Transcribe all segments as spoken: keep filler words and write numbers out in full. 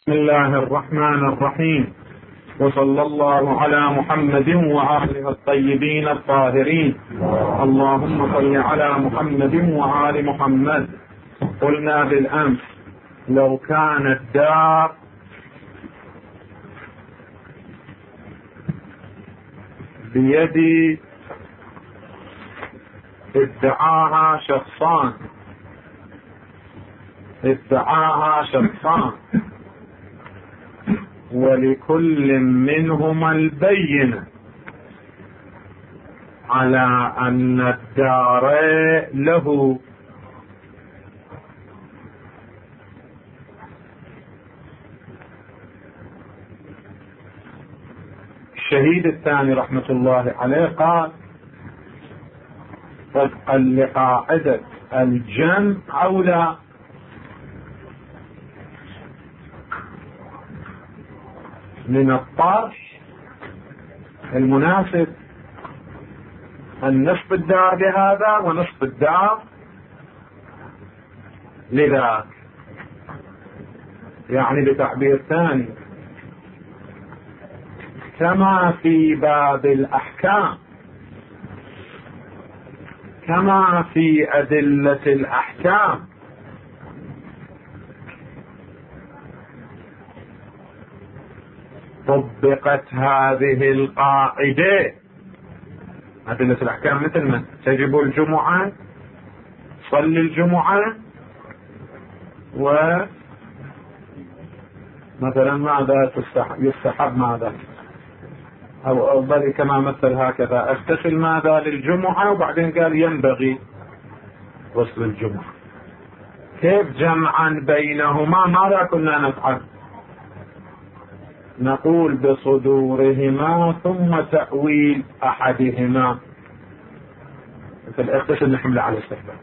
بسم الله الرحمن الرحيم، وصلى الله على محمد وآله الطيبين الطاهرين. اللهم صل على محمد وآل محمد. قلنا بالأمس لو كانت دار بيد ادعاها شخصان ادعاها شخصان ولكل منهما البينة على أن الدار له، الشهيد الثاني رحمة الله عليه قال طبقا لقاعدة الجمع أولى من الطرح المناسب أن نصف الدار لهذا ونصف الدار لذاك. يعني بتعبير ثاني، كما في باب الأحكام كما في أدلة الأحكام طبقت هذه القاعدة. أدلة الأحكام مثل ما تجب الجمعة، صلي الجمعة، ومثلا ماذا يستحب ماذا أو أفضل كما مثل هكذا اغتسل ماذا للجمعة، وبعدين قال ينبغي غسل الجمعة. كيف جمعا بينهما؟ ماذا كنا نفعل؟ نقول بصدورهما ثم تأويل أحدهما. في الاغتسال نحمل على الاستحباب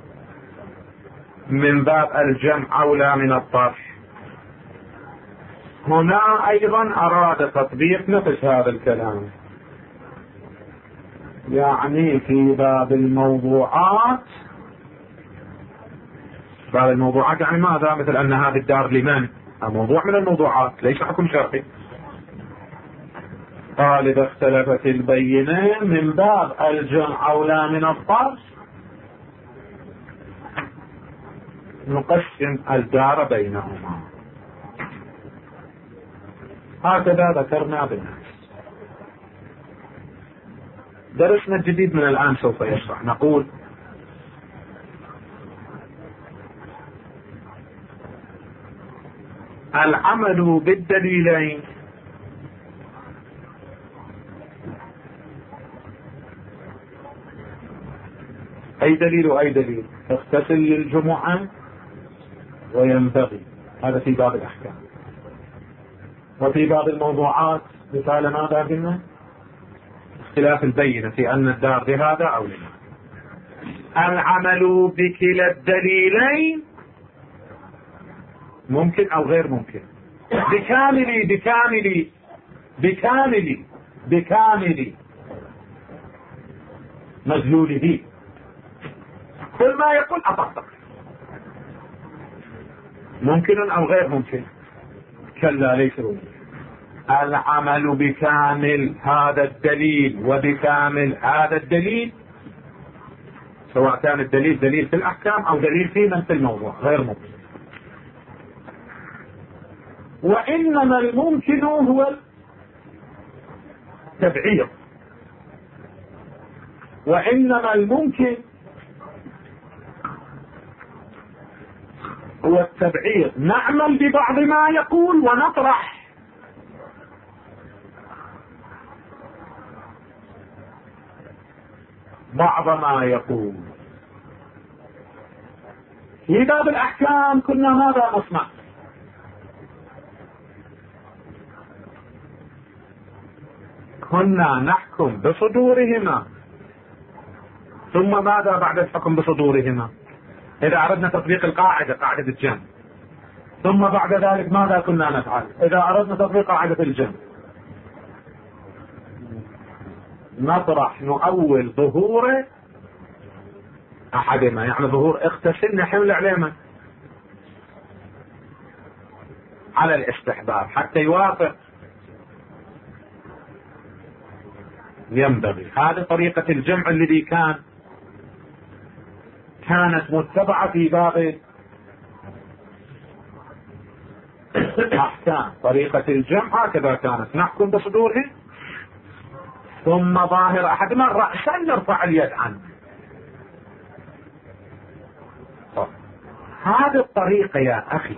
من باب الجمع أولى من الطرح. هنا أيضا أراد تطبيق نفس هذا الكلام، يعني في باب الموضوعات. باب الموضوعات يعني ماذا؟ مثل أن هذه الدار لمن؟ موضوع من الموضوعات ليس حكم شرعي. قال إذا اختلفت البينين من باب الجمع أولى من الطرح نقسم الدار بينهما. هكذا ذكرنا بالناس. درسنا الجديد من الآن سوف يشرح. نقول العمل بالدليلين أي دليل أي دليل اغتسل للجمعة وينبغي، هذا في باب الأحكام. وفي باب الموضوعات مثال ماذا قلنا؟ اختلاف البينة في أن الدار لهذا أو لهذا. العمل بكلا الدليلين ممكن أو غير ممكن، بكامل بكامل بكامل بكامل مدلوله. كل ما يقول أطبق، ممكن أو غير ممكن. كلا ليس ممكن. العمل بكامل هذا الدليل وبكامل هذا الدليل، سواء كان الدليل دليل في الأحكام أو دليل في من في الموضوع، غير ممكن. وإنما الممكن هو التبعيض، وإنما الممكن هو التبعيض. نعمل ببعض ما يقول ونطرح بعض ما يقول. في باب الأحكام كنا ماذا نصنع؟ كنا نحكم بصدورهما، ثم ماذا بعد الحكم بصدورهما؟ إذا أردنا تطبيق القاعدة قاعدة الجمع، ثم بعد ذلك ماذا كنا نفعل؟ إذا أردنا تطبيق قاعدة الجمع نطرح نؤول ظهور أحدهما، يعني ظهور اغتسل نحمل عليه من على الاستحباب حتى يوافق ينبغي. هذه طريقة الجمع الذي كان كانت متبعة في باب الأحكام. طريقة الجمع هكذا كانت، نحكم بصدوره ثم ظاهر أحدنا رأسا نرفع اليد عنه. هذه الطريقة يا أخي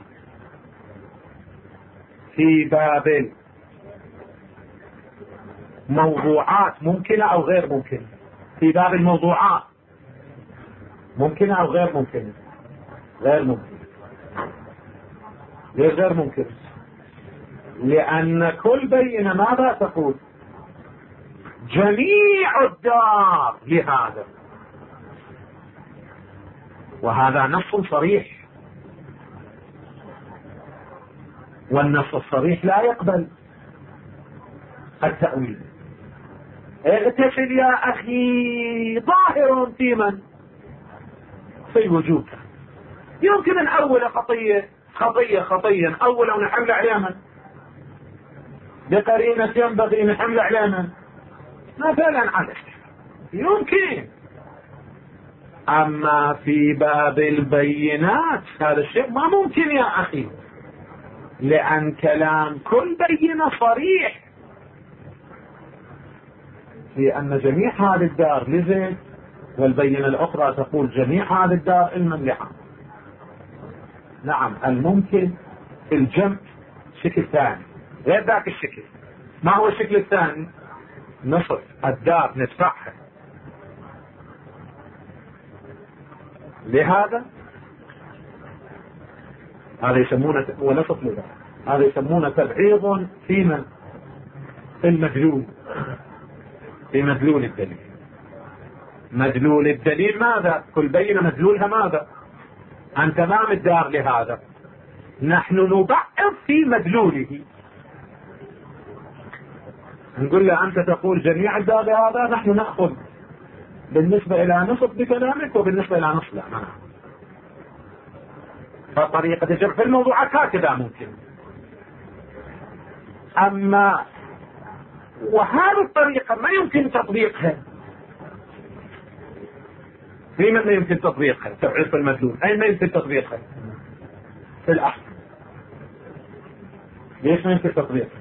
في باب الموضوعات ممكنة أو غير ممكنة؟ في باب الموضوعات ممكنة أو غير ممكنة؟ غير ممكنة. ليه غير ممكنة؟ لأن كل بينة ماذا تقول؟ جميع الدار لهذا، وهذا نص صريح، والنص الصريح لا يقبل التأويل. اغتسل يا أخي ظاهر في من؟ في الوجود. يمكن أن أول خطية خطية خطية أول أو نحمل عليها بقرينة ينبغي نحمل عليها مثلا على يمكن. أما في باب البينات هذا الشيء ما ممكن يا أخي، لأن كلام كل بينة صريح في أن جميع هذه الدار لزيد، والبينة الأخرى تقول جميع هذه الدار المملحة. نعم الممكن في الجمع شكل ثاني غير ذاك الشكل. ما هو الشكل الثاني؟ نصف الدار ندفعها لهذا، هذا يسمونه ونصف لهذا، هذا يسمونه تبعيض في من؟ في المدلول، في مدلول الدليل. مدلول الدليل ماذا؟ كل بينة مدلولها ماذا؟ عن تمام الدار لهذا. نحن نبعض في مدلوله، نقول له أنت تقول جميع الدار لهذا، نحن نأخذ بالنسبة إلى نصف بكلامك وبالنسبة إلى نصف لا. فطريقة الجمع في الموضوعات هكذا ممكن. أما وهذه الطريقة ما يمكن تطبيقها. في من ما يمكن تطبيقها؟ تبعيض في المدلول. أين ما يمكن تطبيقها؟ في الأحكام. ليش ما يمكن تطبيقها؟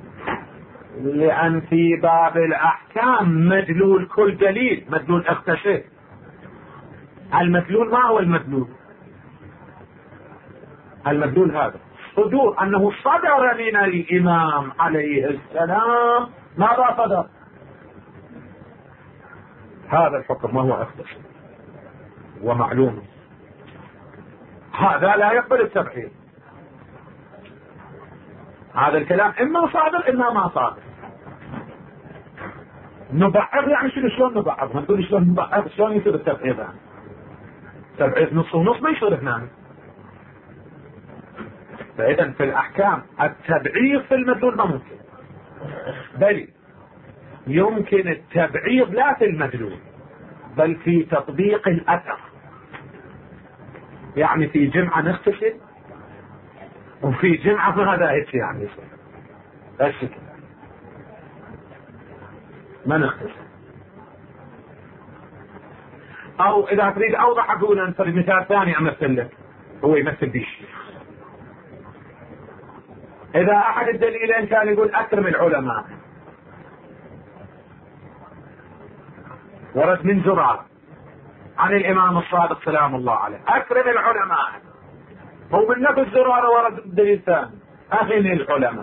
لأن في باب الأحكام مدلول كل دليل مدلول اختشف. المدلول ما هو المدلول؟ المدلول هذا صدور، أنه صدر من الإمام عليه السلام ماذا صدر؟ هذا الحكم ما هو اختشف ومعلوم. هذا لا يقبل التبعيض. هذا الكلام إما صادر إما ما صادر. نبعض يعني شنو؟ شلون نبعض؟ نقول شلون نبعض؟ شلون يصير التبعيض؟ يعني تبعيض نص ونص ما يصير هنا. فإذا في الأحكام التبعيض في المدلول ما ممكن، بل يمكن التبعيض لا في المدلول بل في تطبيق الأثر. يعني في جمعة نغتسل وفي جمعة هذا هيك يعني بس كده ما نغتسل. أو إذا تريد أوضح أقول أنت مثال ثاني أمثل لك، هو يمثل بيش. إذا أحد الدليلين كان يقول أكرم العلماء، ورد من زرار عن الإمام الصادق سلام الله عليه أكرم العلماء، هو من نفس زرار ورد الدليل ثاني أهل العلماء.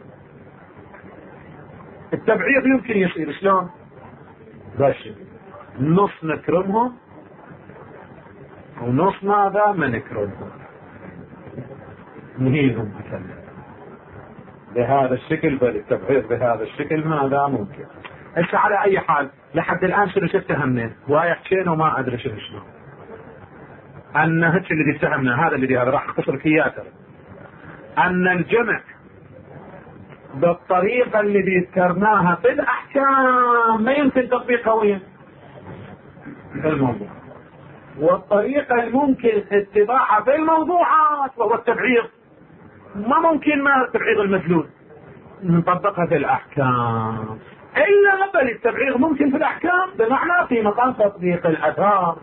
التبعيض يمكن يصير شلون؟ بس نص نكرمهم ونص ماذا ما نكرمهم، نهيهم مثلا بهذا الشكل. بل التبعيض بهذا الشكل ماذا ممكن. هسه على اي حال لحد الان شنو اتهمنا؟ واي حكينا وما ادري شنو شنو ان هيك اللي اتهمنا، هذا اللي هذا راح اختصر لك اياه، ان الجمع بالطريقه اللي ذكرناها في الاحكام ما يمكن تطبيقها وين في الموضوع، والطريقه الممكن اتباعها في الموضوعات وهو التبعيض ما ممكن ما تبعيض المدلول نطبقها في الأحكام، إلا بل التبعيض ممكن في الأحكام بمعنى في مقام تطبيق الآثار.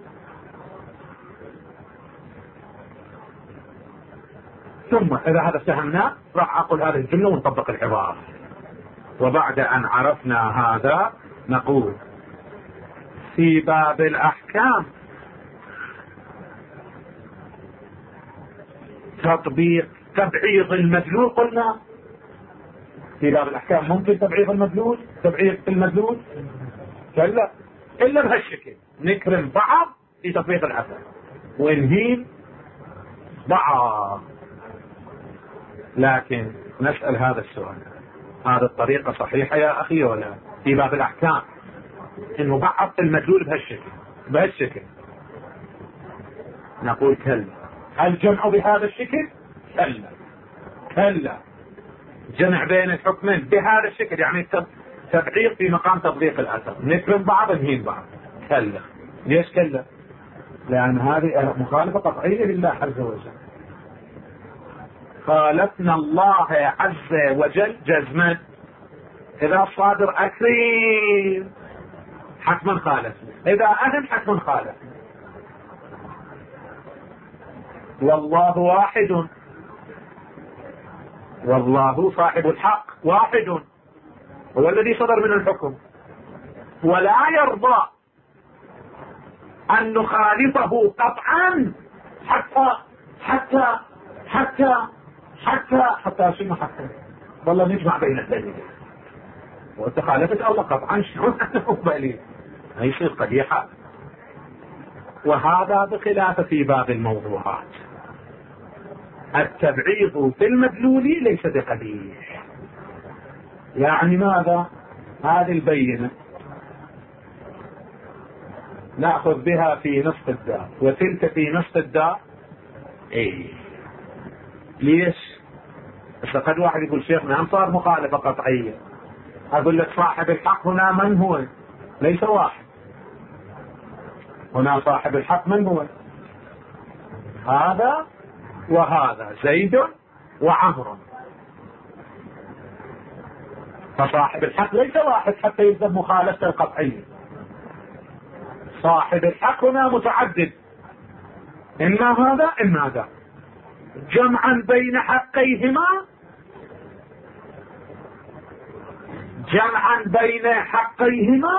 ثم إذا هذا فهمناه راح أقول هذه الجملة ونطبق العبارة. وبعد أن عرفنا هذا نقول في باب الأحكام تطبيق تبعيض المدلول. قلنا في باب الأحكام ممكن تبعيض المدلول، تبعيض المدلول كلا إلا بهالشكل، نكرم بعض في تطبيق الأثر ونهين بعض. لكن نسأل هذا السؤال، هذه الطريقة صحيحة يا أخي ولا في باب الأحكام إنه بعض المدلول بهالشكل بهالشكل؟ نقول كلا. الجمع بهذا الشكل كلا كلا. جمع بين الحكمين بهذا الشكل يعني تبعيض في مقام تطبيق الأثر، نكرم بعض نهين بعض كلا. ليش كلا؟ لأن هذه مخالفة قطعية لله عز وجل. خالفنا الله عز وجل جزما. إذا الصادر أكريم حتما خالف، إذا أهم حتما خالف. والله واحد، والله صاحب الحق واحد هو الذي صدر من الحكم، ولا يرضى أن نخالفه قطعا حتى حتى حتى حتى حتى شنو حتى والله نجمع بين الدليل. وانت خالفت الله قطعا شلون بالي يصير قبيحة. وهذا بخلاف في باب الموضوعات. التبعيض في المدلول ليس بقبيح. يعني ماذا؟ هذه البينة نأخذ بها في نصف الدار وتلك في نصف الدار. ايه ليش؟ بس قد واحد يقول شيخنا هم صار مخالفة قطعية. اقول لك صاحب الحق هنا من هو؟ ليس واحد. هنا صاحب الحق من هو؟ هذا وهذا، زيد وعمر. فصاحب الحق ليس واحد حتى يلزم مخالفة القطعية. صاحب الحق هنا متعدد، إما هذا إما هذا، جمعا بين حقيهما، جمعا بين حقيهما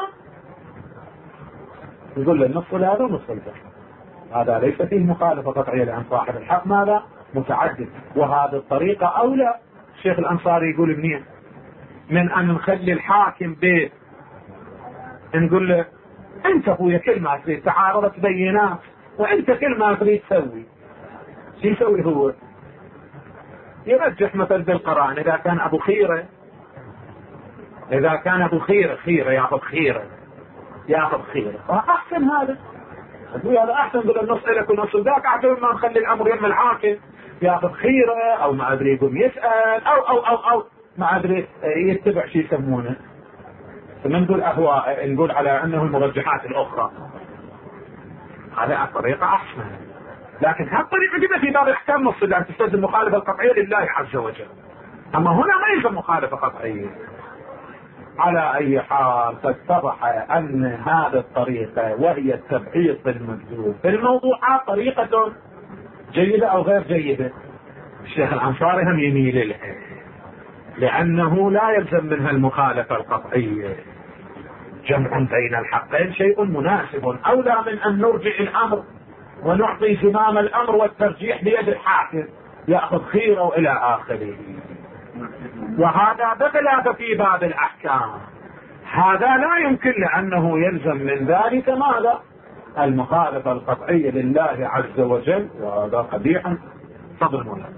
يقول النص هذا ونص هذا. هذا ليس فيه مخالفة قطعية لأن صاحب الحق ماذا؟ متعدد. وهذه الطريقة أولى. الشيخ الأنصاري يقول منين؟ من أن نخلي الحاكم بيت نقول له أنت أخويا كل ما تريد تعارضت بينات وأنت كل ما تريد تسوي شو يسوي هو؟ يرجح مثل بالقرآن. إذا كان أبو خيرة إذا كان أبو خيرة خيرة يأخذ خيرة يأخذ خيرة أحسن. هذا هذا أحسن. قل النص لك ونص ذاك أحسن ما نخلي الأمر يم الحاكم يأخذ خيرة أو ما أدري يقوم يسأل أو أو أو أو ما أدري يتبع شيء يسمونه. فما نقول أهواء، نقول على أنه المرجحات الأخرى. هذا الطريقة أحسن. لكن هالطريقة جدا في باب الأحكام نص أن تستلزم مخالفة القطعية لله عز وجل. أما هنا ما يلزم مخالفة قطعية. على أي حال فاتضح أن هذه الطريقة وهي التبعيض بالمدلول في الموضوعات طريقة جيدة أو غير جيدة. الشيخ الأنصاري هم يميل لها لأنه لا يلزم منها المخالفة القطعية. جمع بين الحقين شيء مناسب، أولى من أن نرجع الأمر ونعطي زمام الأمر والترجيح بيد الحاكم يأخذ خيره وإلى آخره. وهذا بخلاف في باب الأحكام. هذا لا يمكن لأنه يلزم من ذلك ماذا؟ المخالفة القطعية لله عز وجل، وهذا قبيح. فضل مولانا.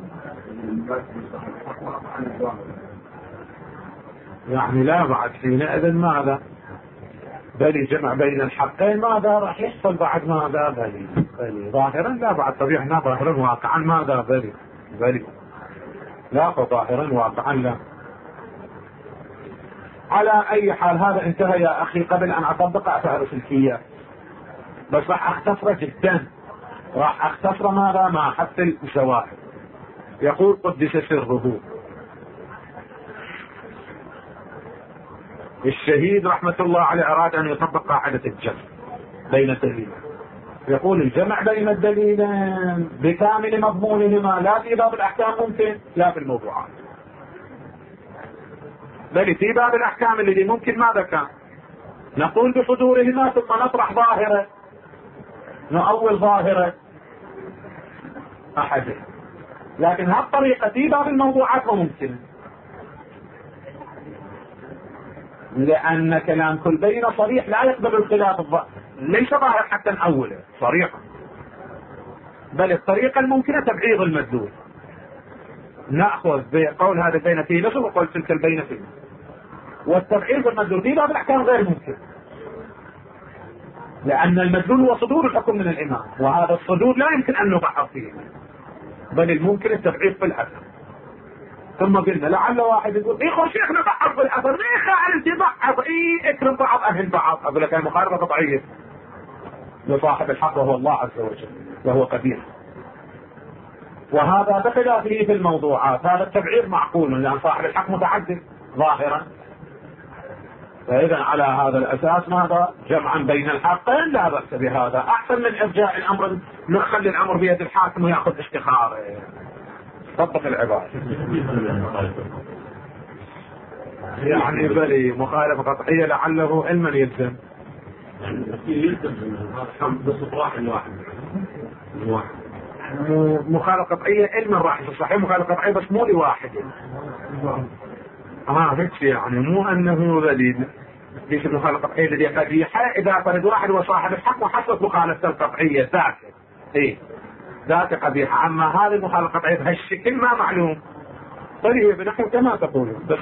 يعني لا بعد حينئذ ماذا؟ بل جمع بين الحقين ماذا راح يحصل بعد ماذا؟ بل بل ظاهرا لا بعد طبيعنا ظاهرا واقعا ماذا؟ بل بل لا فظاهرا واقعا لا. على اي حال هذا انتهى يا اخي. قبل ان اطبق اعرف الكية بس راح اختصره جدا. راح اختصر ماذا؟ ما حتى الزواهر. يقول قدس سره: الشهيد رحمة الله عليه أراد أن يطبق قاعدة الجمع بين الدليلين. يقول الجمع بين الدليلين بكامل مضمونهما لا في باب الأحكام ممكن، لا في الموضوعات، بل في باب الأحكام الذي ممكن ماذا كان؟ نقول بصدورهما ثم نطرح ظاهرة، نؤول ظاهرة أحد، لكن هالطريقة في باب الموضوعات ممكن، لأن كلام كل بين صريح لا يقبل الخلاف الظاهر، ليس ظاهر حتى نأوله صريحا، بل الطريقة الممكنة تبعيض المدلول، نأخذ بقول هذا البين فيه نصب وقول تلك البين فيه، والتبعيض المدلول في باب الأحكام غير ممكن، لأن المدلول هو صدور الحكم من الإمام، وهذا الصدور لا يمكن أن نبعض فيه، بل الممكن التبعيض في الأثر. ثم قلنا لعل واحد يقول إيه خو شيخنا بعض في الأثر، ليه خالد بعض إيه اكرم بعض أهل بعض؟ أقول لك المخالفة قطعية لصاحب الحق وهو الله عز وجل وهو قدير، وهذا بخلافه في الموضوعات، هذا التبعيض معقول لأن صاحب الحق متعدد ظاهرا، فإذا على هذا الأساس ماذا؟ جمعا بين الحقين لا بأس بهذا، أحسن من إرجاء الأمر، نخلي الأمر بيد الحاكم ويأخذ استخارة. طبق العبارة يعني بلي مخالفة قطعية لعله علما يلزم بس واحد واحد واحد مخالفة قطعية علما راح صحيح، مخالفة قطعية بس مو لواحد اه هيك يعني، مو انه ذليل ليش المخالفة القطعية الذي قبيحة اذا فرد واحد وصاحب الحق وحصلت مخالفة القطعية ذاك ايه ذاك قبيحة، اما هذه المخالفة القطعية بهالشكل ما معلوم، طيب بنحن كما تقولون. بس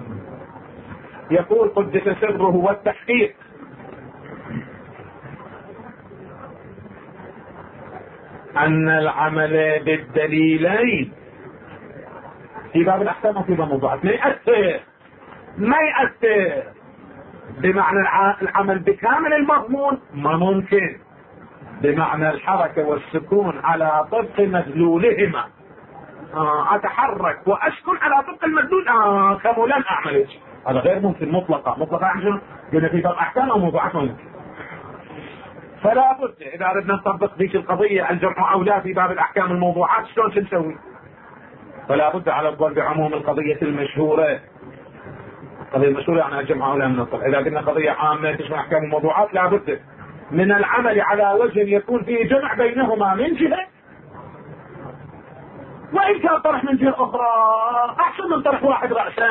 يقول قدس سره والتحقيق أن العمل بالدليلين في باب الأحكام وفي باب الموضوعات ما يأثر ما يأثر بمعنى العمل بكامل المضمون ما ممكن، بمعنى الحركة والسكون على طبق مدلولهما، آه أتحرك وأسكن على طبق المدلول آه كمولا أعمل، هذا غير ممكن مطلقا مطلقا عشان قلنا في باب الأحكام وموضوعات ما ممكن. فلا بد إذا أردنا نطبق ذيك القضية الجمع أو لا في باب الأحكام الموضوعات شلون نسوي؟ فلا بد على القول بعموم القضية المشهورة، القضية المشهورة يعني الجمع أو لا من الطبع، إذا قلنا قضية عامة تشمل أحكام الموضوعات لا بد من العمل على وجه يكون فيه جمع بينهما من جهة، وإن كان طرح من جهة أخرى أحسن من طرح واحد رأسا.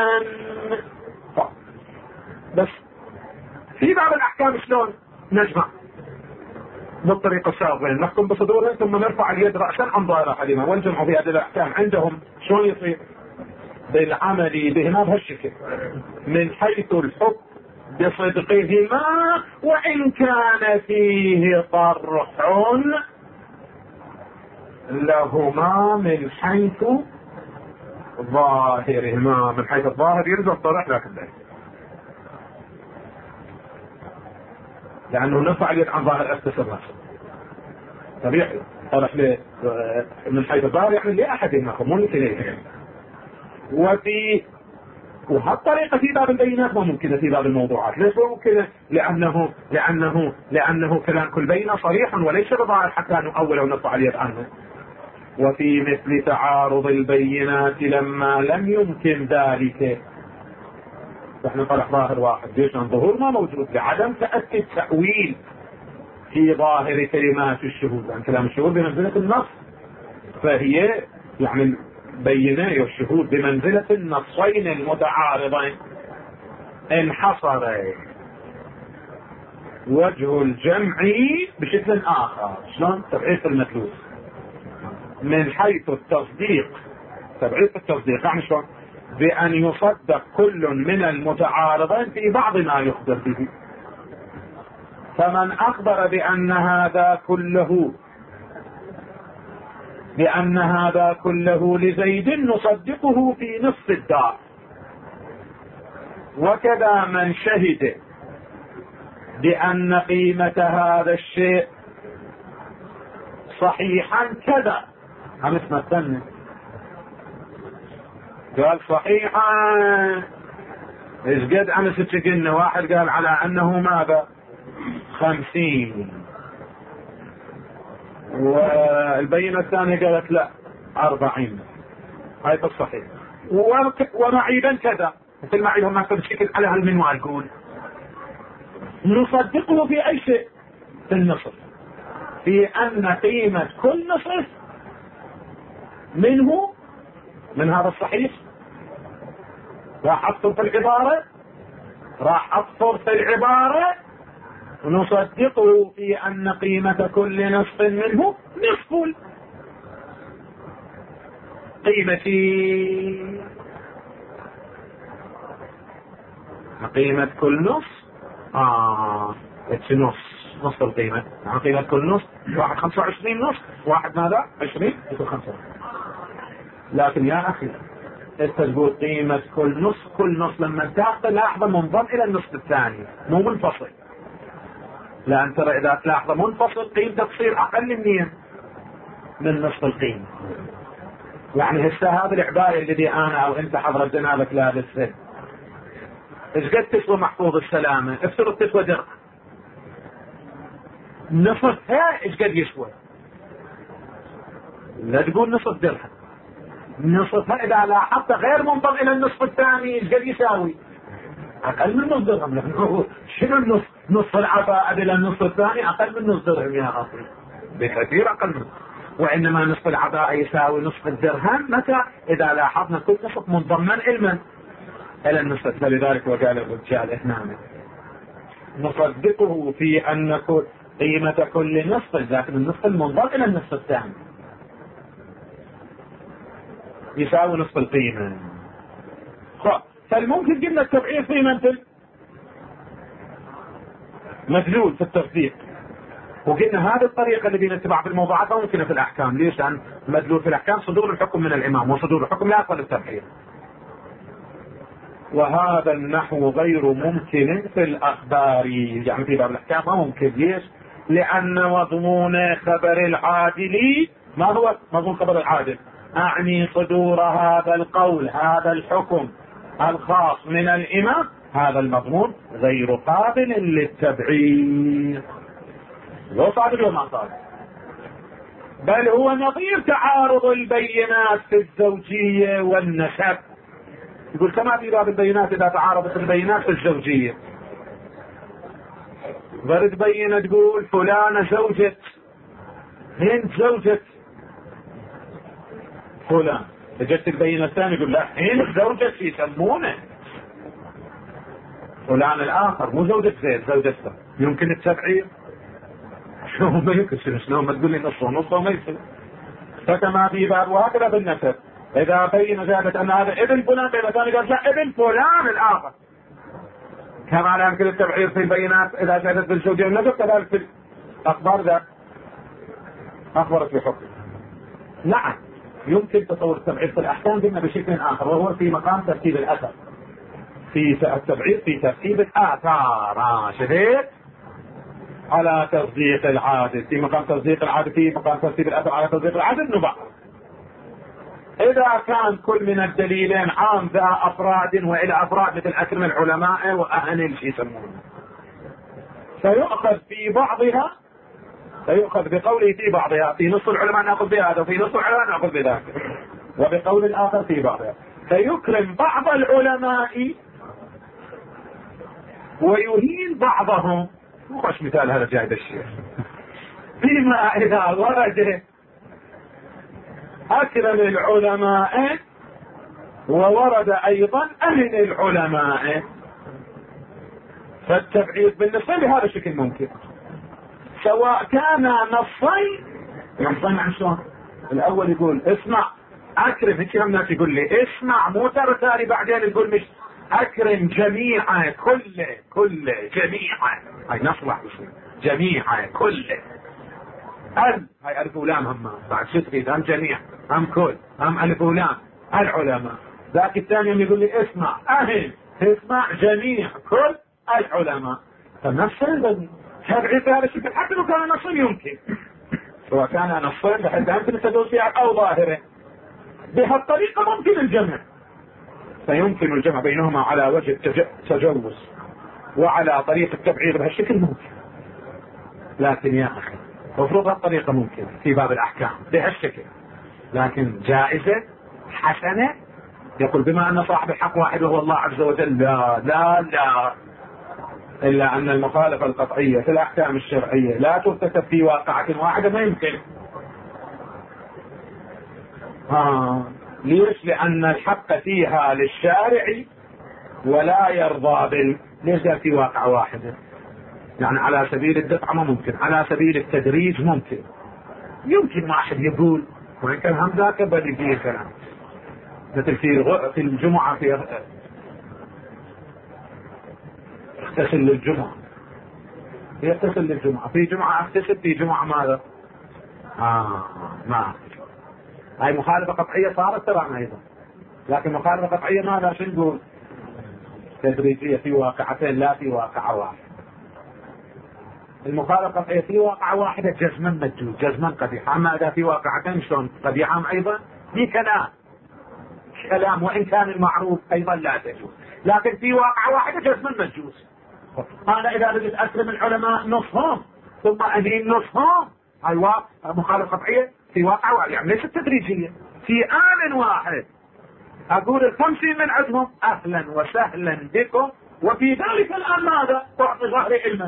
بس في باب الأحكام شلون نجمع؟ بالطريقة السابقة نحكم بصدورهم ثم نرفع اليد رأسا عن ظاهر أحدهما ونجمع في هذه الأحكام عندهم شلون يصير؟ بالعمل بهما بهالشكل من حيث الحكم بصدقهما وإن كان فيه طرح لهما من حيث ظاهرهما، من حيث الظاهر يلزم طرح لكن ذلك لأنه نرفع اليد عن ظاهر أسس الرأس طبيعي، طرح له من حيث الظاهر يعني لأحدهما مو لكليهما، وفي وهالطريقة في باب البينات ما ممكنة في باب الموضوعات. ليش ممكنة؟ لأنه لأنه لأنه كلام كل بينة صريح وليس بظاهر حتى نؤول ونرفع اليد عنه. وفي مثل تعارض البينات لما لم يمكن ذلك، احنا طرح ظاهر واحد ليش الظهور ما موجود لعدم تأكد تأويل في ظاهر كلمات الشهود، لأن كلام الشهود بمنزلة النص، فهي يعني بينة الشهود بمنزلة النصين المتعارضين. انحصر وجه الجمع بشكل آخر، شلون؟ تبعيث المدلول من حيث التصديق، تبعيث التصديق يعني شلون؟ بأن يصدق كل من المتعارضين في بعض ما يخبر به، فمن أخبر بأن هذا كله بأن هذا كله لزيد نصدقه في نصف الدار، وكذا من شهد بأن قيمة هذا الشيء صحيحا كذا هم اسمه الثاني قال صحيحة. ايش قد امس قلنا؟ واحد قال على انه ماذا؟ خمسين، والبينة الثانية قالت لا أربعين. هاي الصحيح. ومعيبا كذا، مثل معيبا ما تمشكل على هالمنوال. قول نصدقه في اي شيء؟ في النصف، في ان قيمة كل نصف منه من هذا الصحيح. راح اكثر في العبارة، راح اكثر في العبارة ونصدقه في ان قيمة كل نصف منه نصف قيمتي. قيمة كل نص اه نص نص القيمة. يعني قيمة كل نص واحد خمسة وعشرين نص، واحد ماذا؟ عشرين يصير خمسة. لكن يا اخي انت تقول قيمة كل نص، كل نص لما تاخذ لحظة منضم الى النصف الثاني مو منفصل. لان ترى اذا تلاحظ منفصل قيمته تصير اقل منين؟ من نصف القيمة. يعني هسه هذه العباية الذي انا او انت حضرت جنابك لابسها ايش قد تسوى محفوظ السلامة؟ افترض تسوى درهم، نصفها ايش قد يسوى؟ لا تقول نصف درهم، نصفها اذا لاحظت غير منضم الى النصف الثاني ايش قد يساوي؟ اقل من نصف درهم. لانه شنو النص؟ نصف العباءة الى النصف الثاني اقل من نصف درهم يا اخي، بكثير اقل منه. وانما نصف العباءة يساوي نصف الدرهم متى؟ اذا لاحظنا كل نصف منضما علما الى النصف. فلذلك وقال الرجال هنا نصدقه في ان قيمة كل نصف، لكن النصف المنضم الى النصف الثاني يساوي نصف القيمة. فالممكن قلنا التبعير قيمة مدلول في التصديق، وقلنا هذه الطريقة اللي بنتبع في الموضوعات ممكنة في الأحكام. ليش؟ لأن مدلول في الأحكام صدور الحكم من الإمام، وصدور الحكم لا يقبل التبعير. وهذا النحو غير ممكن في الأخبار، يعني في باب الأحكام ما ممكن. ليش؟ لأن مضمون خبر العادل ما هو مضمون خبر العادل؟ أعني صدور هذا القول، هذا الحكم الخاص من الإمام، هذا المضمون غير قابل للتبعير. لو صادق لو ما صادق، بل هو نظير تعارض البينات في الزوجية والنسب. يقول كما في باب البينات إذا تعارضت البينات في الزوجية، ضرب بينة تقول فلانة زوجة هند زوجة فلان، اجت البينة الثانية يقول لا هند زوجة يسمونه فلان الآخر مو زوجة زيد زوجته، يمكن التبعير؟ شو ما يمكن. شلون ما تقول لي نص ونص وما يصير. فكما في باب وهكذا بالنسب، إذا بين زادت أن هذا ابن فلان، بين ثاني قال لا ابن فلان الآخر. كما لا يمكن التبعير في البينات إذا زادت بالزوجية والنسب، كذلك في الأخبار ذا أخبرت بحكم. نعم يمكن تصور التبعير في الأحكام قلنا بشكل آخر، وهو في مقام ترتيب الأثر. في التبعير في ترتيب الآثار شديد على تصديق العادل، في مقام تصديق العادل، في مقام ترتيب الأثر على تصديق العادل نبع. إذا كان كل من الدليلين عام ذا أفراد وإلى أفراد مثل أكرم العلماء وأهل الشيء يسمونه، فيؤخذ في بعضها، فيؤخذ بقوله في بعضها، في نص العلماء نأخذ بهذا وفي نص العلماء نأخذ بذاك، وبقول الآخر في بعضها، فيكرم بعض العلماء ويهين بعضهم. وش مثال هذا جاهد الشيخ؟ فيما إذا ورد أكرم العلماء وورد أيضا أهل العلماء، فالتبعيد بالنسبة بهذا الشكل ممكن، سواء كان نصين. نصين عن شلون؟ الأول يقول اسمع أكرم، هيك الناس يقول لي اسمع، مو ترى تاني بعدين يقول مش أكرم جميعا كله كله جميعا، هاي نصلح يصير جميعا كله. ال هاي ألف ولام هم بعد شو تريد؟ هم جميع هم كل هم ألف ولام العلماء. ذاك الثاني يقول لي اسمع أهل، اسمع جميع كل العلماء. فنفس الذي تبعي في هذا الشكل حتى لو كان نصين يمكن، سواء كان نصين بحيث أنت تدوس فيها أو ظاهرة، بهالطريقة ممكن الجمع. فيمكن الجمع بينهما على وجه التجوز وعلى طريقة التبعيض بهالشكل ممكن، لكن يا أخي مفروض هالطريقة ممكن في باب الأحكام بهالشكل، لكن جائزة حسنة يقول بما أن صاحب الحق واحد وهو الله عز وجل، لا لا لا، إلا أن المخالفة القطعية في الأحكام الشرعية لا ترتكب في واقعة واحدة، ما يمكن. آه. ليش؟ لأن الحق فيها للشارع ولا يرضى بال ليش قال في واقعة واحدة؟ يعني على سبيل الدفع ما ممكن، على سبيل التدريج ممكن. يمكن واحد يقول وإن كان هم ذاك بدي فيه كلام، مثل في الغ... في الجمعة في اغتسل للجمعة، يغتسل للجمعة في جمعة اغتسل، في جمعة ماذا؟ آه ما هاي مخالفة قطعية صارت ترى أيضا، لكن مخالفة قطعية ماذا شو نقول؟ تدريجية في واقعتين لا في واقعة واحدة. المخالفة القطعية في واقعة واحدة جزما مجوز جزما قبيحة، أما إذا في واقعتين شلون قبيحة أيضا في كلام كلام وإن كان المعروف أيضا لا تجوز، لكن في واقعة واحدة جزما مجوز. أنا إذا بدأت أسلم العلماء نصهم ثم أهين نصهم، هاي مخالفة قطعية في واقعة واحدة، يعني ليست تدريجية، في آن واحد أقول الخمسين من عندهم أهلا وسهلا بكم، وفي ذلك الآن ماذا؟ تعطي ظهر علما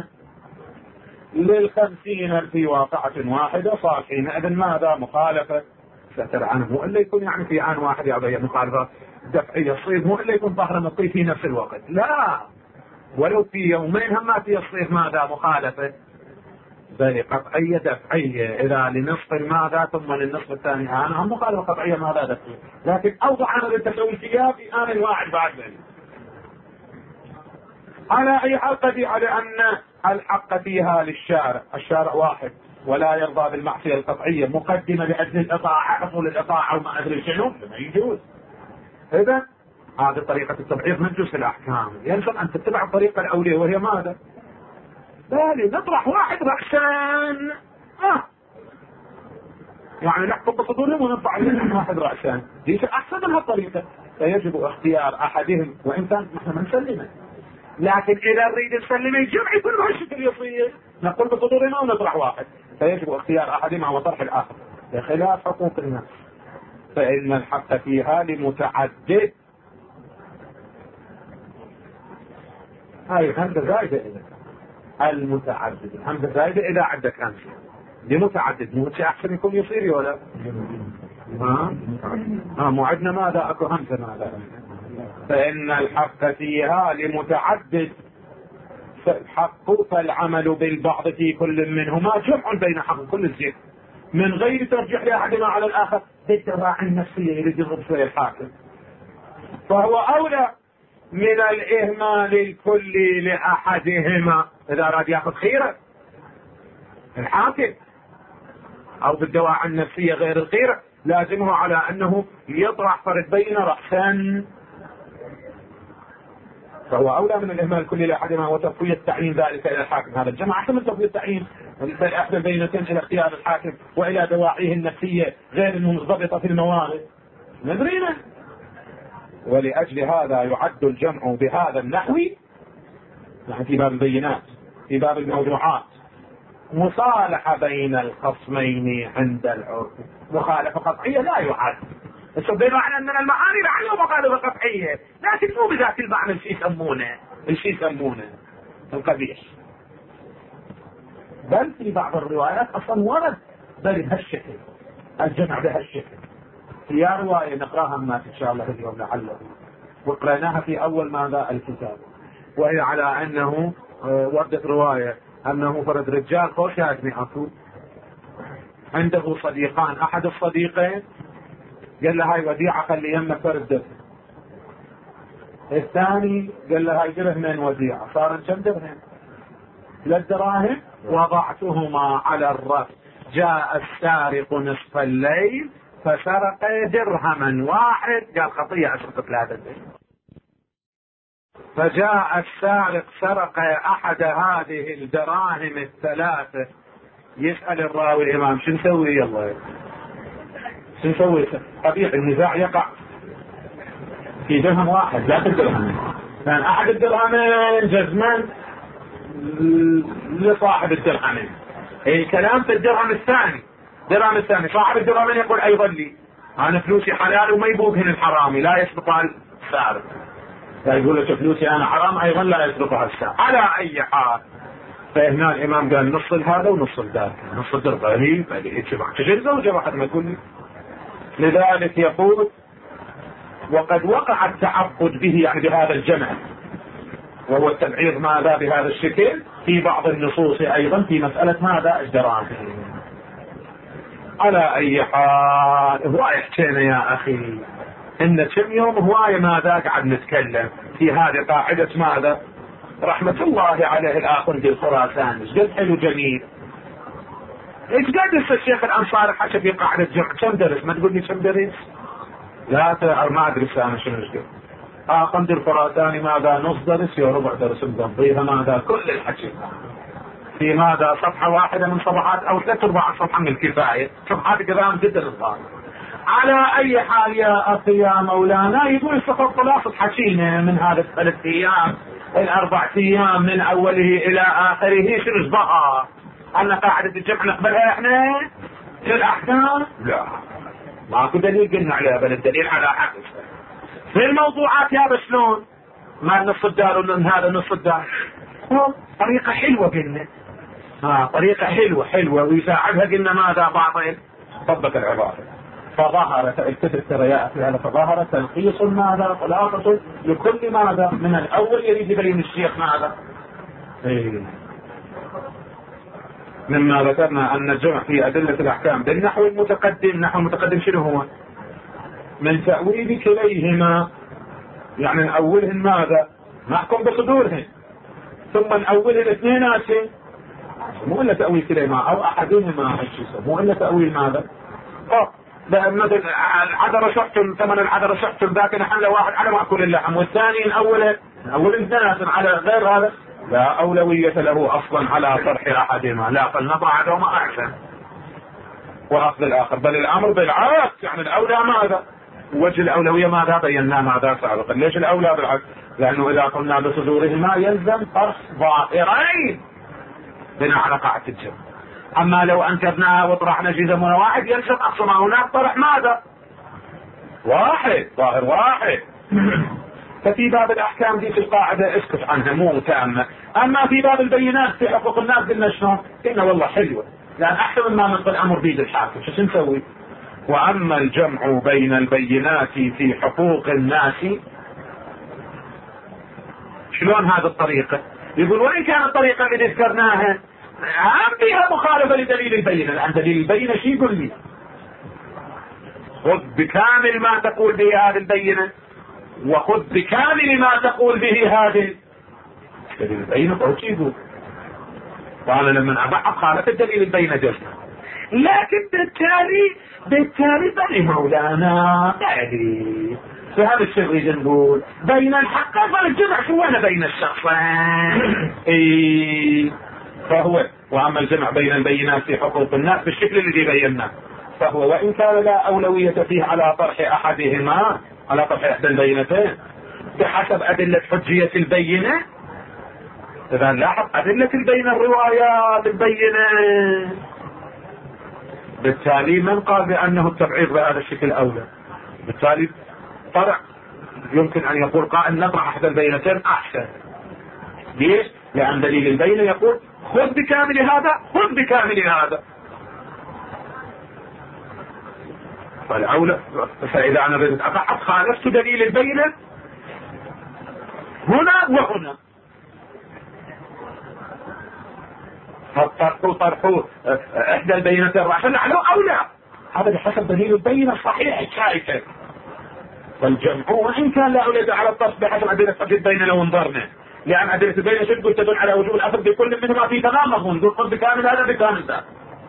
للخمسين في واقعة واحدة صار حينئذ ماذا؟ مخالفة ستر عنه، مو إلا يكون يعني في آن واحد يا مخالفة دفعية الصيد، مو إلا يكون ظهر مطي في نفس الوقت، لا، ولو في يومين هم في الصيف ماذا؟ مخالفة بل قطعية دفعية، إذا لنصف ماذا ثم للنصف الثاني آن هم مخالفة قطعية ماذا دفعية، لكن أوضح عن التسوي فيها في آن واحد بعد ذلك. على أي حال قضي على أن الحق فيها للشارع، الشارع واحد ولا يرضى بالمعصية القطعية مقدمة لأجل الإطاعة، حصول الإطاعة وما أدري شنو، ما يجوز. إذا هذه طريقة التبعيض من جزء الأحكام، يلزم أن تتبع الطريقة الأولية وهي ماذا؟ بالي نطرح واحد رأسان، آه. يعني نحكم بصدورهم ونطلع لهم واحد رأسان، دي أحسن من هالطريقة، فيجب اختيار أحدهم وإن كان نحن ما نسلمه، لكن إذا نريد نسلمه الجمع يكون بهالشكل يصير، نقول بصدورنا ونطرح واحد، فيجب اختيار أحدهما وطرح الآخر بخلاف حقوق الناس، فإن الحق فيها لمتعدد. هاي همزة زايدة إذا المتعدد، الهمزة زايدة إذا عندك همزة لمتعدد، مو شيء أحسن يكون يصير ولا ها؟ ها مو عندنا ماذا أكو همزة ماذا؟ فإن الحق فيها لمتعدد، فالحق فالعمل بالبعض في كل منهما جمع بين حق كل الزيت من غير ترجيح لأحدنا على الآخر بالدواعي النفسية يريد يضرب شوية الحاكم، فهو أولى من الإهمال الكلي لأحدهما إذا أراد يأخذ خيرة الحاكم، أو بالدواعي النفسية غير الخيرة لازمه على أنه يطرح فرد بين رأسا، فهو أولى من الإهمال الكلي لأحدهما وتفويض تعيين ذلك إلى الحاكم. هذا الجمع أحسن من تفويض تعيين إحدى البينتين إلى اختيار الحاكم وإلى دواعيه النفسية غير منضبطة في الموارد ندرينا. ولأجل هذا يعد الجمع بهذا النحو، يعني في باب البينات في باب الموضوعات مصالحة بين الخصمين عند العرف، مخالفة قطعية لا يعد، بمعنى أن من المعاني معنى مخالفة قطعية، لكن مو بذات المعنى الشيء يسمونه الشيء يسمونه القبيح، بل في بعض الروايات أصلا ورد بل بهالشكل الجمع بهالشكل. في رواية نقراها الناس إن شاء الله اليوم لعله، وقرأناها في أول ماذا الكتاب، وهي على أنه وردت رواية أنه فرد رجال خوش يا أخو عنده صديقان، أحد الصديقين قال له هاي وديعة خلي يمك فرد دفن، الثاني قال له هاي درهمين وديعة، صار كم درهم؟ ثلاث دراهم، وضعتهما على الرف، جاء السارق نصف الليل فسرق درهما واحد، قال خطية أسرق ثلاثة درهم، فجاء السارق سرق أحد هذه الدراهم الثلاثة، يسأل الراوي الإمام شو نسوي؟ يلا شو نسوي؟ قبيح النزاع يقع في درهم واحد لا في الدرهمين، لأن أحد الدرهمين جزما لصاحب الدرهمين. الكلام في الدرهم الثاني، الدرهم الثاني صاحب الدرهمين يقول أيضا لي أنا فلوسي حلال وما يبوهن الحرامي لا يسبقها السارق، لا يقول لك فلوسي أنا حرام أيضا لا يسبقها السارق. على أي حال فهنا الإمام قال نص هذا ونص ذاك، نص الدرهمين تجد زوجة واحد ما تقول لي. لذلك يقول وقد وقع التعبد به يعني بهذا الجمع وهو التبعيض ماذا بهذا الشكل في بعض النصوص أيضا في مسألة ماذا الدراهم. على أي حال هواية حكينا يا أخي إن كم يوم هواية ماذا قاعد نتكلم في هذه قاعدة ماذا رحمة الله عليه الآخ في الخراسان. ايش قد حلو جميل، ايش قد الشيخ الأنصاري حكى في قاعدة جمع كم درس، ما تقول لي كم درس لا ما أدري أنا شنو ايش قد آه قمد الخراساني ماذا نص درس يا ربع درس مقضيها ماذا كل الحكي في ماذا صفحة واحدة من صفحات أو ثلاث أرباع صفحة من الكفاية، صفحات كلام جدا الغالب. على أي حال يا أخي يا مولانا يقول فقط خلاصة حكينا من هذا الثلاث أيام الأربع أيام من أوله إلى آخره شنو ظهر أن قاعدة الجمع نقبلها إحنا في الأحكام؟ لا ماكو دليل قلنا عليها، بل الدليل على حقه في الموضوعات يا بشلون ما نص الدار ومن هذا نص الدار طريقة حلوة قلنا ها طريقة حلوة حلوة ويساعدها قلنا ماذا باطل طبق العبارة فظهرت الكتب ترى يا أخي هذا فظهر تلخيص ماذا خلاصة لكل ماذا من الأول يريد يبين الشيخ ماذا إيه. مما ذكرنا أن الجمع في أدلة الأحكام بالنحو المتقدم. نحو المتقدم شنو هو من تأويل كليهما يعني نأولهن ماذا نحكم بصدورهن ثم نأول الاثنيناتين مو إلا تأويل كليهما أو أحدهما مو إلا تأويل ماذا أه مثل العذر شحتم ثمن العذر شحتم ذاك نحن واحد على مأكل اللحم والثاني نأول نأول الاثنيناتين على غير هذا لا أولوية له أصلا على طرح أحدهما لا فلنضع أحدهما أحسن وأخذ الآخر بل الأمر بالعكس يعني الأولى ماذا وجه الأولوية ماذا بينا ماذا سابقا. ليش الأولى بالعكس لأنه إذا قلنا بصدورهما يلزم طرح ظاهرين بناء على قاعدة الجمع. أما لو أنكرناها وطرحنا جزء من واحد يلزم أقصى ما هناك طرح ماذا واحد ظاهر واحد. ففي باب الأحكام دي في القاعدة اسكت عنها مو تامة. أما في باب البينات في حقوق الناس قلنا شلون قلنا والله حلوة لأن أحسن ما نقول الأمر بيد الحاكم شو نسوي. وأما الجمع بين البينات في حقوق الناس شلون هذه الطريقة يقول وإن كانت الطريقة اللي ذكرناها هم فيها مخالفة لدليل البينة لأن دليل البينة شي يقول لي خذ بكامل ما تقول به هذه البينة وخذ بكامل ما تقول به هذه دليل البينة قلت يقول وأنا لما أبعد خالف الدليل البينة جزء لكن بالتالي بالتالي بني مولانا يعني في هذا الشيء يجي نقول بين الحق والجمع شو أنا بين الشخصين إيه فهو وأما الجمع بين البينات في حقوق الناس بالشكل الذي بيناه فهو وإن كان لا أولوية فيه على طرح أحدهما على طرح إحدى البينتين بحسب أدلة حجية البينة. إذا لاحظ أدلة البينة الروايات البينة بالتالي من قال بأنه التبعيض بهذا الشكل أولى بالتالي طرح يمكن أن يقول قائل نطرح أحد البينتين أحسن. ليش؟ لأن دليل البينة يقول خذ بكامل هذا خذ بكامل هذا فالأولى. فإذا أنا بدأت أبعد خالفت دليل البينة هنا وهنا فالطرح طرح إحدى البينتين رأسا له أو لا هذا بحسب دليل البينة الصحيح الشائكة. فالجمع وإن كان لا أولد على الطرف بحسب أدلة البينة لو انظرنا لأن أدلة البينة تقول تدل على وجوب الأخذ بكل منهما في تمام مضمون دون خذ بكامل هذا بكامل ذا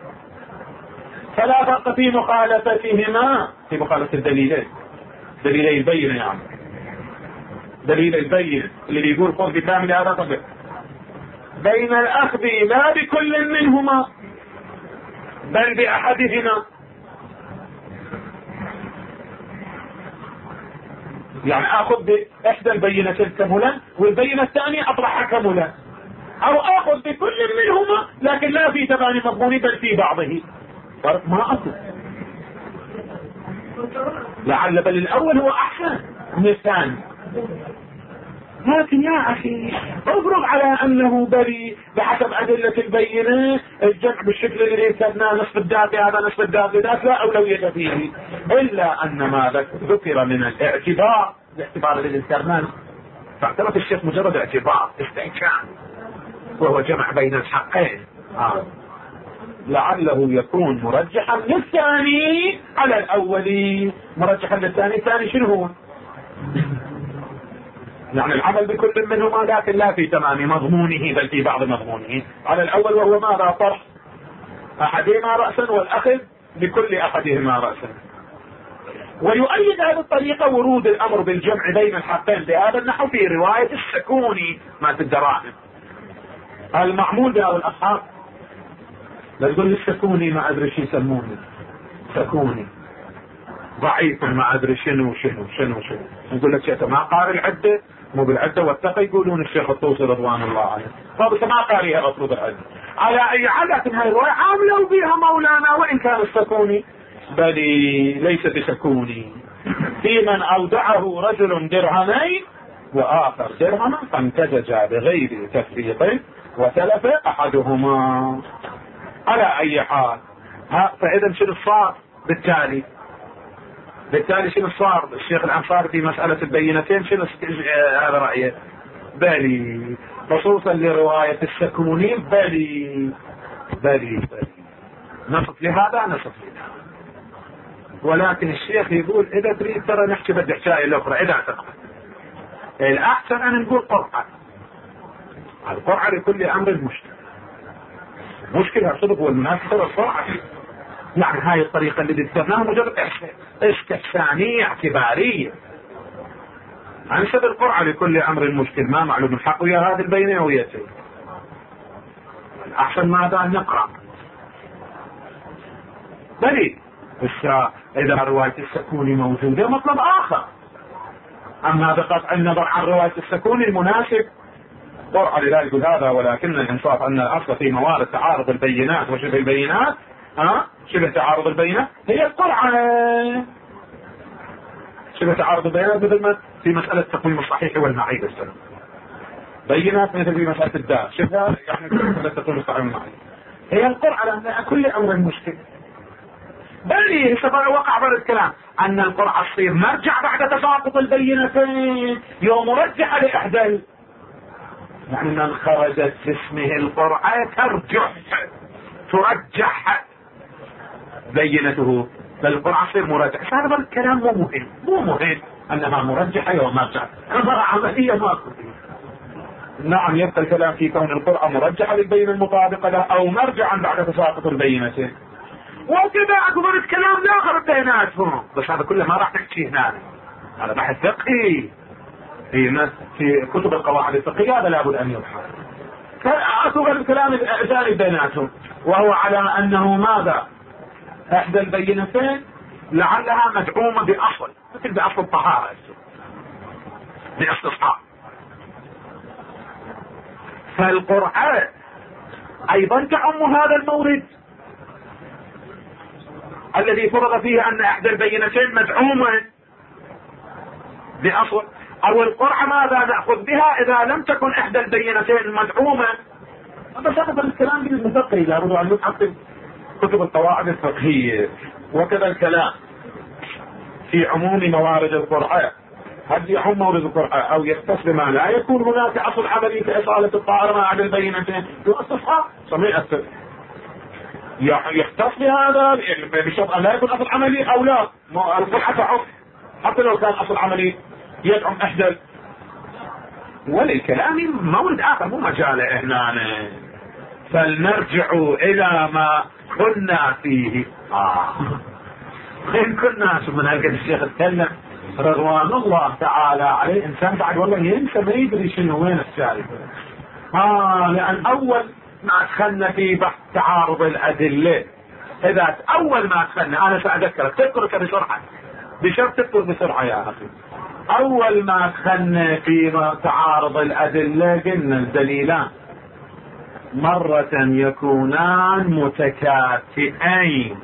فلا فرق في مخالفتهما في مخالفة الدليلين دليلي البينة يعني دليل البينة اللي يقول خذ بكامل هذا طبق بين الأخذ لا بكل منهما بل بأحدهما يعني اخذ باحدى البينتين كملا والبينة الثانية اطرحها كملا، او اخذ بكل منهما لكن لا في تباني مضموني بل في بعضه. فرق ما اكو، لعل بل الاول هو احسن من الثاني. لكن يا اخي افرض على انه بل بحسب ادلة البينة الجمع بالشكل اللي ذكرناه نصف الدافي هذا نصف الدافي ذاك لا اولوية فيه، الا ان ما ذكر من الاعتبار الاعتبار اللي ذكرناه فاعتبرت الشيخ مجرد اعتبار استحكام وهو جمع بين الحقين، آه. لعله يكون مرجحا للثاني على الاول، مرجحا للثاني. الثاني شنو هو؟ يعني العمل بكل منهما لكن لا في تمام مضمونه بل في بعض مضمونه على الاول، وهو ماذا؟ طرح احدهما رأسا والاخذ بكل احدهما رأسا. ويؤيد هذه الطريقة ورود الامر بالجمع بين الحقين بهذا النحو في رواية السكوني ما في الدراهم المعمول بها الاصحاب. لا تقول السكوني ما ادري شو يسمونه سكوني ضعيف ما ادري شنو شنو شنو شنو نقول لك شيء ما قاري العده مو بالعده واتقى يقولون الشيخ الطوسي رضوان الله عليه طب ما قاريها مفروض العده. على اي حال لكن هاي الروايه عاملوا بها مولانا وان كان السكوني بل ليس بسكوني في من اودعه رجل درهمين واخر درهما فامتزجا بغير تفريق وتلف احدهما. على اي حال ها فاذا شنو صار بالتالي؟ بالتالي شنو صار؟ الشيخ الانصاري في مسألة البينتين شنو هذا رأيه؟ بلي خصوصا لرواية السكوني بلي بلي بلي نصف لهذا نصف لهذا. ولكن الشيخ يقول اذا تريد ترى نحكي بالحكاية الاخرى اذا تقبل الاحسن ان نقول قرعة. القرعة لكل امر مشكل مشكلة صدق والمناسبة القرعة يعني هاي الطريقة اللي ذكرناها مجرد استحسانية اعتبارية عن سبب القرعة لكل امر مشكل ما معلوم الحق ويا هذه البينة ويتي احسن ماذا نقرأ بلي اذا رواية السكوني موجودة مطلب اخر. اما بقطع النظر عن رواية السكوني المناسب قرعة لذلك يقول هذا ولكن الانصاف ان الاصل في موارد تعارض البينات وشبه البينات ها شبه تعارض البينات هي القرعة شبه تعارض البينات مثل ما في مسألة تقويم الصحيح والمعيب السنة بينات مثل في مسألة الدار شبه يعني مسألة تقويم الصحيح والمعيب هي القرعة لأن كل أمر مشكل. بل وقع بر الكلام أن القرعة تصير مرجع بعد تساقط البينتين يوم مرجع لإحدى يعني من خرجت اسمه القرعة ترجح ترجح بينته بل القرعة تصير مرجح. هذا الكلام مو مهم مو مهم انها مرجحة يوم مرجع امر عملية ماكو. نعم يبقى الكلام في كون القرعة مرجحة للبينة المطابقة له او مرجعا بعد تساقط البينتين وكذا اكبر الكلام لاخر بيناتهم. بس هذا كله ما راح نحكيه هنا هذا بحث فقهي في في كتب القواعد الفقهية هذا لابد ان يبحث. اكبر الكلام الجاني بيناتهم وهو على انه ماذا احدى البينتين لعلها مدعومة باصل مثل باصل الطهارة باستصحاب. فالقرآن ايضا تعم هذا المورد الذي فرض فيه ان احدى البينتين مدعومة باصل او القرعة ماذا نأخذ بها اذا لم تكن احدى البينتين مدعومة. هذا سبب الكلام بالمفقه لابد ان نحقق كتب القواعد الفقهية. وكذا الكلام في عموم موارد القرعة هل يعم مورد القرعة او يختص بما لا يكون هناك اصل عملي كاصالة الطائر مع احد البينتين يؤسسها صميع السر يختص بهذا بشرط ان لا يكون اصل عملي او لا القرعة تعف حتى لو كان اصل عملي يدعم احدى. وللكلام مورد اخر مو مجاله هنا. فلنرجع الى ما كنا فيه. اه ان كنا شوف من هالقد الشيخ اتكلم رضوان الله تعالى عليه انسان بعد والله ينسى ما يدري شنو وين السالفه. اه لان اول ما دخلنا في بحث تعارض الادله اذا اول ما دخلنا انا ساذكرك تذكرك بسرعه بشرط تذكر بسرعه يا اخي اول ما دخلنا في تعارض الادله قلنا الدليلان مرة يكونان متكافئين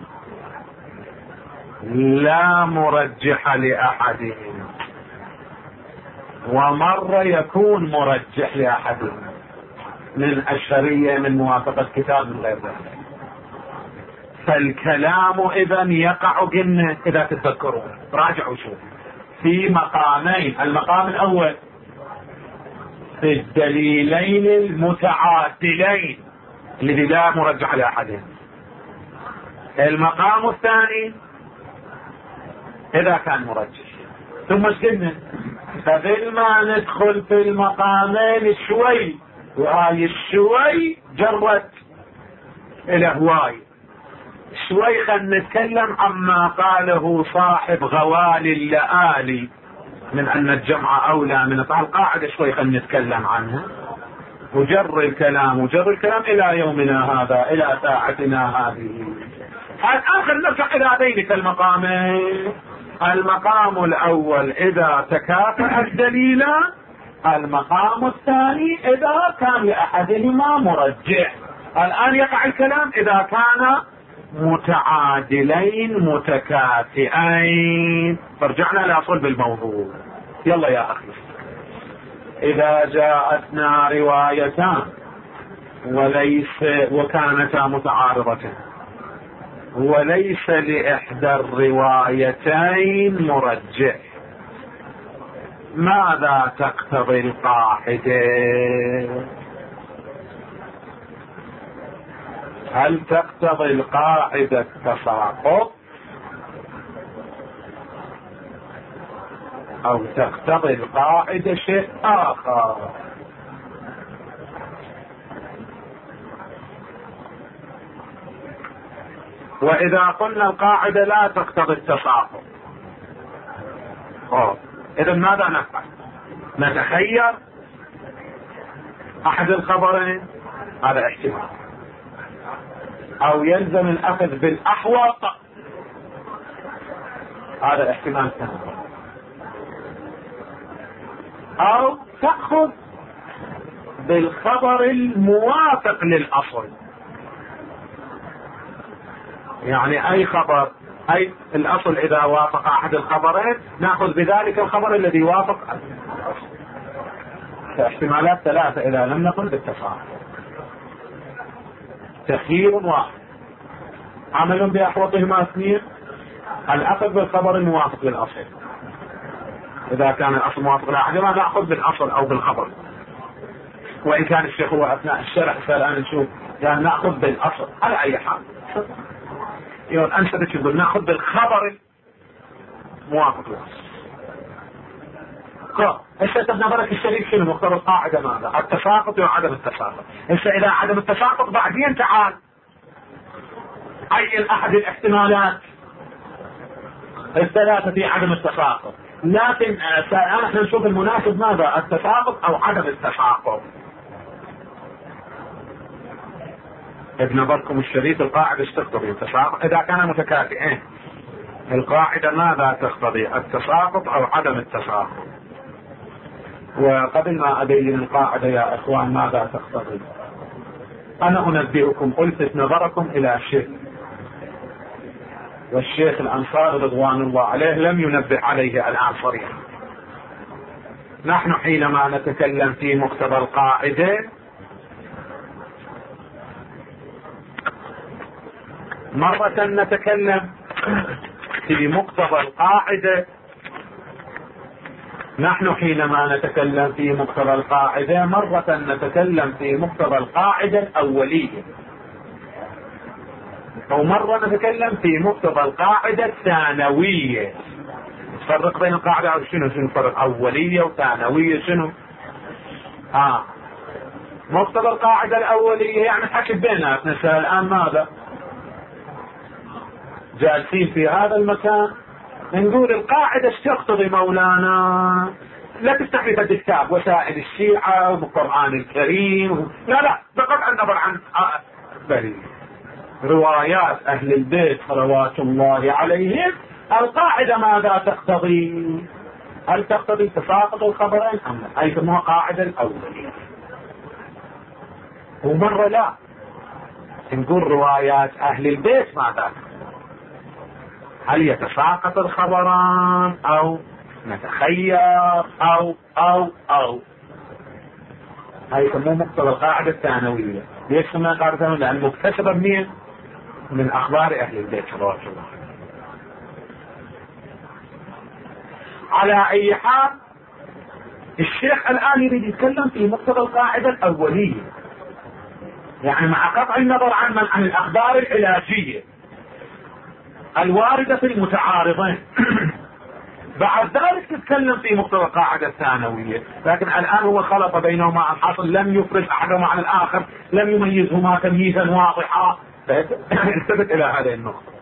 لا مرجح لأحدهما، ومرة يكون مرجح لأحدهما من الشريعة من موافقة كتاب من غير ذلك. فالكلام إذن يقع قلنا إذا تتذكرون راجعوا شوف في مقامين. المقام الأول في الدليلين المتعادلين الذي لا مرجح لأحدهما. المقام الثاني إذا كان مرجح. ثم ايش قلنا؟ قبل ما ندخل في المقامين شوي، وهاي الشوي جرت إلى هواي شوي، خلنا نتكلم عما قاله صاحب غوالي اللآلي من أن الجمع أولى من القاعدة. شوي خلنا نتكلم عنها وجر الكلام وجر الكلام إلى يومنا هذا، إلى ساعتنا هذه. الآخر نرجع إلى ذلك المقامين. المقام الأول إذا تكافأ الدليلان، المقام الثاني إذا كان لأحدهما مرجح. الآن يقع الكلام إذا كان متعادلين متكافئين. فرجعنا لأصل الموضوع. يلا يا أخي، إذا جاءتنا روايتان وليس وكانتا متعارضتين وليس لإحدى الروايتين مرجح، ماذا تقتضي القاعدة؟ هل تقتضي القاعدة التساقط أو تقتضي القاعدة شيء آخر؟ وإذا قلنا القاعدة لا تقتضي التساقط، إذا ماذا نفعل؟ نتخير أحد الخبرين، هذا احتمال، أو يلزم الأخذ بالأحوط، هذا احتمال ثاني، أو تأخذ بالخبر الموافق للأصل. يعني أي خبر، أي الأصل إذا وافق أحد الخبرين نأخذ بذلك الخبر الذي يوافق الأصل. احتمالات ثلاثة إذا لم نقل بالتفاعل. تخيير واحد، عمل بأحوطهما اثنين، الأخذ بالخبر الموافق للأصل. إذا كان الأصل موافق لأحدهما نأخذ بالأصل أو بالخبر. وإن كان الشيخ هو أثناء الشرح فالآن نشوف يعني نأخذ بالأصل على أي حال. يقول أنت بتقول نأخذ بالخبر موافق للأصل. قال الشيخ ابن برك الشريف شنو مقتضى القاعدة؟ ماذا؟ التساقط وعدم التساقط. إيش إذا عدم التساقط بعدين تعال أي أحد الاحتمالات الثلاثة في عدم التساقط، لكن احنا نشوف المناسب ماذا؟ التساقط أو عدم التساقط. ابن بركم الشريف القاعدة ايش تقتضي؟ التساقط إذا كان متكافئين. القاعدة ماذا تقتضي؟ التساقط أو عدم التساقط. وقبل ما أبين القاعدة يا إخوان ماذا تقتضي، أنا أنبئكم ألفت نظركم إلى شيء، والشيخ الأنصاري رضوان الله عليه لم ينبه عليه الآن صريحا. نحن حينما نتكلم في مقتضى القاعدة مرة نتكلم في مقتضى القاعدة نحن حينما نتكلم في مقتضى القاعدة مرة نتكلم في مقتضى القاعدة الأولية، أو مرة نتكلم في مقتضى القاعدة الثانوية. نفرق بين القاعدة أو شنو شنو فرق أولية وثانوية شنو؟ آه مقتضى القاعدة الأولية يعني حكي بيناتنا الآن ماذا؟ جالسين في هذا المكان نقول القاعدة ايش تقتضي مولانا؟ لا تستحي في الكتاب وسائل الشيعة والقرآن الكريم، لا لا بقطع النظر عن بل روايات أهل البيت صلوات الله عليهم. القاعدة ماذا تقتضي؟ هل تقتضي تساقط الخبرين أم لا؟ هي يسموها قاعدة الأولية. ومرة لا، نقول روايات أهل البيت ماذا؟ هل يتساقط الخبران أو نتخير أو أو أو هاي يسموه مقتضى القاعدة الثانوية. ليش سموها قاعدة ثانوية؟ لأن مكتسبة منين؟ من أخبار أهل البيت صلوات الله. على أي حال الشيخ الآن يريد يتكلم في مقتضى القاعدة الأولية، يعني مع قطع النظر عن من عن الأخبار العلاجية الواردة في المتعارضين. بعد ذلك تتكلم في مقتضى القاعدة الثانوية، لكن الآن هو خلط بينهما الحاصل، لم يفرز أحدهما عن الآخر، لم يميزهما تمييزا واضحا، التفت إلى هذه النقطة.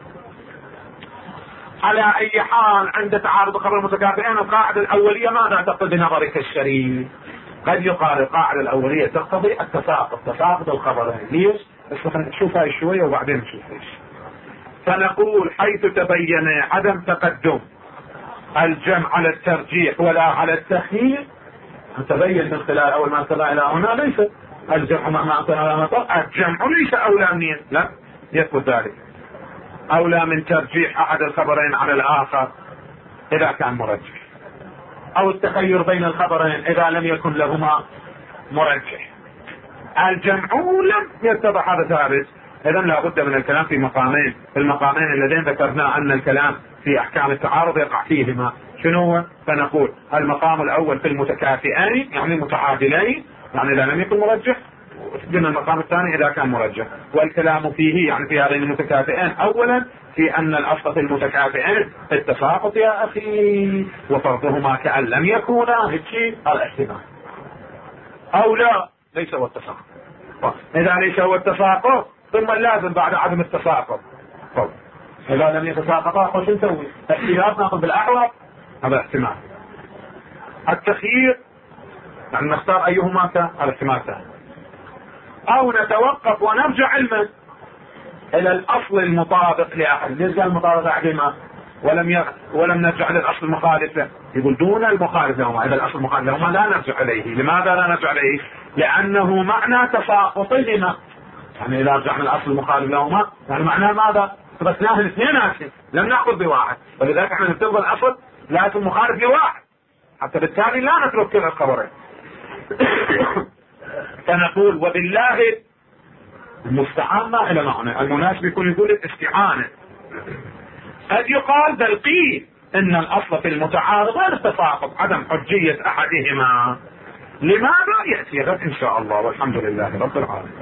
على أي حال عند تعارض خبر المتكافئين القاعدة الأولية ماذا تقتضي نظرك الشريف؟ قد يقال القاعدة الأولية تقتضي التساقط، تساقط الخبرين. ليش؟ بس نشوف هاي شوية وبعدين نشوف ايش. فنقول حيث تبين عدم تقدم الجمع على الترجيح ولا على التخيير، تبين من خلال أول ما انتهى إلى هنا ليس الجمع مهما انتهى إلى مطلع، الجمع ليس أولى منين، لا يثبت ذلك، أولى من ترجيح أحد الخبرين على الآخر إذا كان مرجح، أو التخير بين الخبرين إذا لم يكن لهما مرجح. الجمع لم يتضح هذا ثابت، إذا لا بد من الكلام في مقامين، المقامين اللذين ذكرنا أن الكلام في أحكام التعارض يقع فيهما. شنو هو؟ فنقول المقام الأول في المتكافئين يعني المتعادلين، يعني إذا لم يكن مرجح، قلنا المقام الثاني إذا كان مرجح، والكلام فيه يعني في هذين المتكافئين أولا في أن الأصل في المتكافئين التساقط يا أخي، وفرضهما كأن لم يكونا هيك الاحتمال، أو لا ليس هو التساقط. إذا ليس هو التساقط ثم اللازم بعد عدم التساقط، طب إذا لم يتساقطا خش نسوي احتياط ناخذ بالأحوط، هذا احتمال. التخيير يعني نختار أيهما كان، هذا احتمال ثاني. أو نتوقف ونرجع علما إلى الأصل المطابق لأحد، ليس المطابق لأحدهما ولم ي... ولم نرجع للأصل المخالف له، يقول دون المخالف لهما، إذا الأصل المخالف لهما لا نرجع إليه. لماذا لا نرجع إليه؟ لأنه معنى تساقطهما، يعني إذا رجعنا الأصل المخالف لهما يعني معناه ماذا؟ ثبتناه الاثنين ناسي، لم نأخذ بواحد، ولذلك احنا نتبع الأصل لازم مخالف لواحد، حتى بالتالي لا نترك كل الخبرين. فنقول وبالله المستعان ما إلى معنى، المناسب يكون يقول الاستعانة. قد يقال بل قيل إن الأصل في المتعارضين التساقط عدم حجية أحدهما. لماذا؟ يأتي غد إن شاء الله، والحمد لله رب العالمين.